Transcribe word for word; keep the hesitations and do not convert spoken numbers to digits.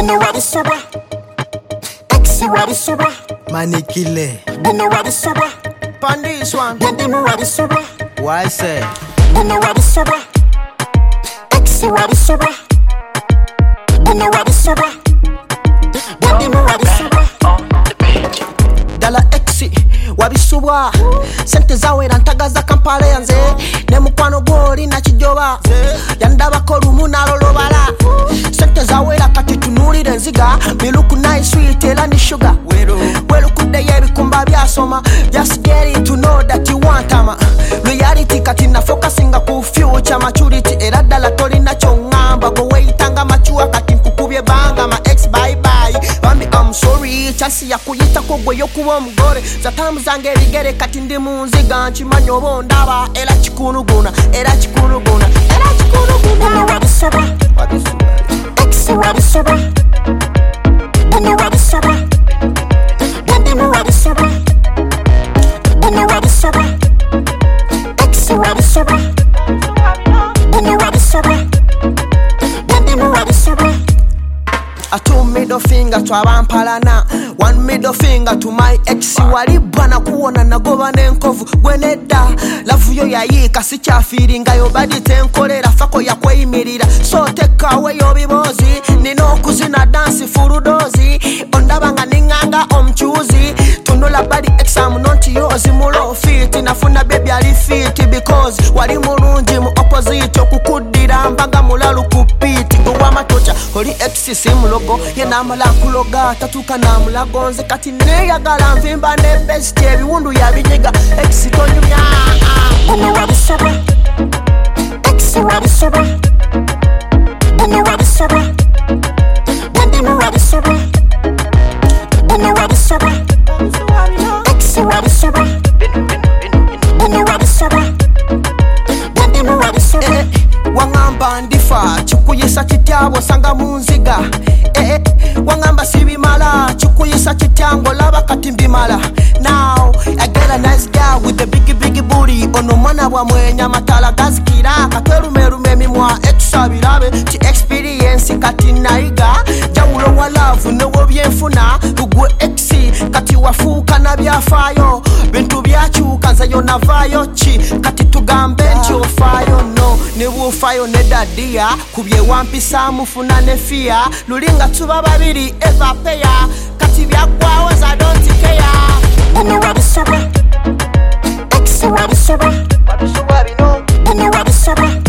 Bino wabisaba Exi wabisaba Manikile Bino wabisaba Pon this one Bino wabisaba Why say Bino wabisaba Exi wabisaba Bino wabisaba Bino wabisaba Dala exi wabisubwa sente zawera ntagaza Kampala yanze ne mukwano gwoli na kijoba yandabako lumu nalolobala sente zawera kati tunulire nziga miluku nice sweet era ni sugar welukuddeyo ebikumba byasoma just get it to know that you want ama reality kati na focusinga ku future maturity era ddala tolina kyongamba gwe weyitanga machuwa kati nkukubye banga ma ex bye bye bambi I'm sorry chasi ya kuyitako gwe yokuba omugore zatamu zange ebigere kati ndi mu nziga nkimanyi oba ondaba era kikunuguna era kikunuguna era kikunuguna Bino wabisaba Exi wabisaba Bino wabisaba Bino wabisaba Bino wabisaba Exi wabisaba Bino wabisaba Bino wabisaba A two middle finger to abampalana One middle finger to my ex Waliba na kuona nagoba nenkovu Gweneda Lavu yo yayika sicha feelinga Yo badi tenkolera fako ya kweyimirira So take away yo bibozi Nino kuzina dansi furudozi Ondabanga ninganga omchuzi Tunula badi exam nonti yozi Mulo fit nafuna baby ali fit Because wali mulungi mu opposite Okukudira mbaga mulalu kupiti Uwama tocha Holi ex simulo yena amala kuloga tatuka na mulagonze kati neyagala nvimba ne best ebiwundu yabinyiga exi tonyumya Bino wabisaba Exi wabisaba Bino wabisaba Bino wabisaba Bino wabisaba Exi wabisaba Bino wabisaba Bino wabisaba wangamba ndifa chikuyisa kityabo sanga munziga eh, eh, wangamba sibimala chikuyisa kityango laba kati mbimala now I get a nice girl with a biggie biggie booty ono mwana bwa mwenya matala gazikira katwerumerume mimwa exabirabe ti experience kati naiga jawulo wa love newo byenfuna gugwe exi kati wafuka na byafayo bintu byachuka nzayo navayo chi kati tugambe nti ofayo no nebufayo nedadia kubye wampisa mufuna nefia lulinga tuba babiri eva peya kati byagwawo za don't care Bino wabisaba Exi wabisaba wabisubwa bino Bino wabisaba